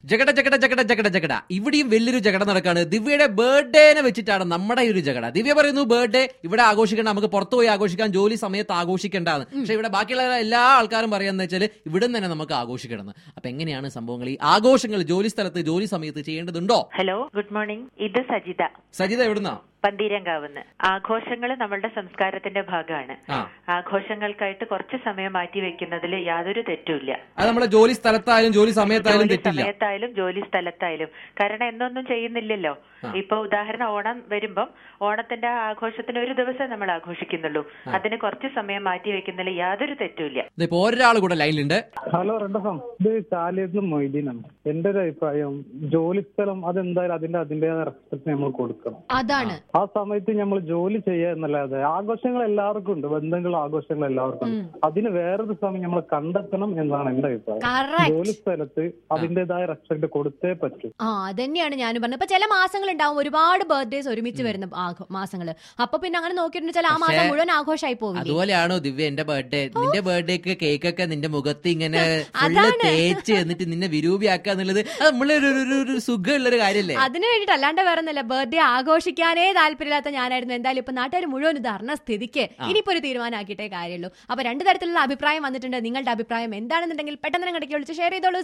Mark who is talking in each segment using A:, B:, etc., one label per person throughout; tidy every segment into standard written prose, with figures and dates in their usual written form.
A: ജഗട ജഗട ജഗട ജഗട ജഗട ഇവിടെയും വലിയൊരു ജഗട നടക്കാണ്. ദിവ്യയുടെ ബർത്ത്ഡേനെ വെച്ചിട്ടാണ് നമ്മുടെ ഈ ഒരു ജഗട. ദിവ്യ പറയുന്നു ബർത്ത്ഡേ ഇവിടെ ആഘോഷിക്കേണ്ട, നമുക്ക് പുറത്തു പോയി ആഘോഷിക്കാൻ, ജോലി സമയത്ത് ആഘോഷിക്കേണ്ടതാണ്. പക്ഷെ ഇവിടെ ബാക്കിയുള്ള എല്ലാ ആൾക്കാരും പറയാന്ന് വെച്ചാൽ ഇവിടെ തന്നെ നമുക്ക് ആഘോഷിക്കണം. അപ്പൊ എങ്ങനെയാണ് സംഭവങ്ങൾ? ഈ ആഘോഷങ്ങൾ ജോലി സ്ഥലത്ത് ജോലി സമയത്ത് ചെയ്യേണ്ടതുണ്ടോ?
B: Hello, good morning. ഇത് സജിത.
A: സജിത എവിടുന്നാ?
B: പന്തീരങ്കാവുന്ന്. ആഘോഷങ്ങൾ നമ്മളുടെ സംസ്കാരത്തിന്റെ ഭാഗമാണ്. ആഘോഷങ്ങൾക്കായിട്ട് കുറച്ച് സമയം മാറ്റി വെക്കുന്നതിൽ യാതൊരു തെറ്റുമില്ല.
A: അത് നമ്മുടെ ജോലി സ്ഥലത്തായാലും ജോലി സമയത്തായാലും
B: ജോലി സ്ഥലത്തായാലും. കാരണം എന്നൊന്നും ചെയ്യുന്നില്ലല്ലോ. ഇപ്പൊ ഉദാഹരണം ഓണം വരുമ്പം ഓണത്തിന്റെ ആഘോഷത്തിന് ഒരു ദിവസം നമ്മൾ ആഘോഷിക്കുന്നുള്ളൂ. അതിന് കുറച്ച് സമയം മാറ്റി വെക്കുന്നതിൽ യാതൊരു തെറ്റുമില്ല.
A: ഇപ്പൊ ഒരാൾ കൂടെ ലൈനിലുണ്ട്.
C: ഹലോ റെഡസം, ഇത് ചാലിയത്തും മൊയ്തീനാണ്. എന്റെ ഒരു അഭിപ്രായം, ജോലി സ്ഥലം അതെന്തായാലും അതിന്റേതായ റെസ്പെക്ട് നമ്മൾ കൊടുക്കണം.
D: അതാണ്
C: ആ സമയത്ത് നമ്മൾ ജോലി ചെയ്യുക എന്നല്ലാതെ ആഘോഷങ്ങൾ എല്ലാവർക്കും ഉണ്ട്, ബന്ധങ്ങൾ ആഘോഷങ്ങൾ എല്ലാവർക്കും ഉണ്ട്. അതിന് വേറൊരു സമയം നമ്മൾ കണ്ടെത്തണം എന്നാണ് എന്റെ അഭിപ്രായം. ജോലി സ്ഥലത്ത് അതിന്റേതായ റെസ്പെക്ട് കൊടുത്തേ പറ്റൂ.
D: അതന്നെയാണ് ഞാനും പറഞ്ഞത്. ഇപ്പൊ ചില മാസങ്ങൾ ഉണ്ടാവും, ഒരുപാട് ബർത്ത്ഡേസ് ഒരുമിച്ച് വരുന്ന മാസങ്ങള്. അപ്പൊ പിന്നെ അങ്ങനെ നോക്കിയിട്ടുണ്ടെങ്കിൽ ആ മാസം മുഴുവൻ ആഘോഷമായി പോകും.
A: അതുപോലെയാണോ ദിവ്യ എന്റെ ബർത്ത്ഡേ? നിന്റെ ബർത്ത്ഡേക്ക് കേക്കൊക്കെ നിന്റെ മുഖത്ത് ഇങ്ങനെ തേച്ച് എന്നിട്ട് നിന്നെ വിരൂപിയാക്കുക എന്നുള്ളത് നമ്മളൊരു സുഖമുള്ളൊരു കാര്യല്ലേ?
D: അതിന് വേണ്ടിട്ട് അല്ലാണ്ട് വേറെ ഒന്നല്ല. ബർത്ത്ഡേ ആഘോഷിക്കാനേ താല്പര്യമില്ലാത്ത ഞാനായിരുന്നു. എന്തായാലും ഇപ്പൊ നാട്ടുകാർ മുഴുവൻ ഇത് അറിഞ്ഞ സ്ഥിതിക്ക് ഇനിയിപ്പോ ഒരു തീരുമാനമാക്കിയിട്ടേ കാര്യമുള്ളൂ. അപ്പൊ രണ്ട് തരത്തിലുള്ള അഭിപ്രായം വന്നിട്ടുണ്ട്. നിങ്ങളുടെ അഭിപ്രായം എന്താണെന്നുണ്ടെങ്കിൽ പെട്ടെന്ന് ഇടയ്ക്ക് വിളിച്ച് ഷെയർ ചെയ്തോളൂ.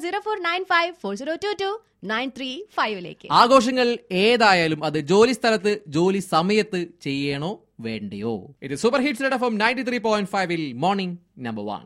D: 0495402293 ആഘോഷങ്ങൾ
A: ഏതായാലും അത് ജോലി സ്ഥലത്ത് ജോലി സമയത്ത് ചെയ്യണോ വേണ്ടയോ? ഇത് super hits FM 93.5 morning number 1.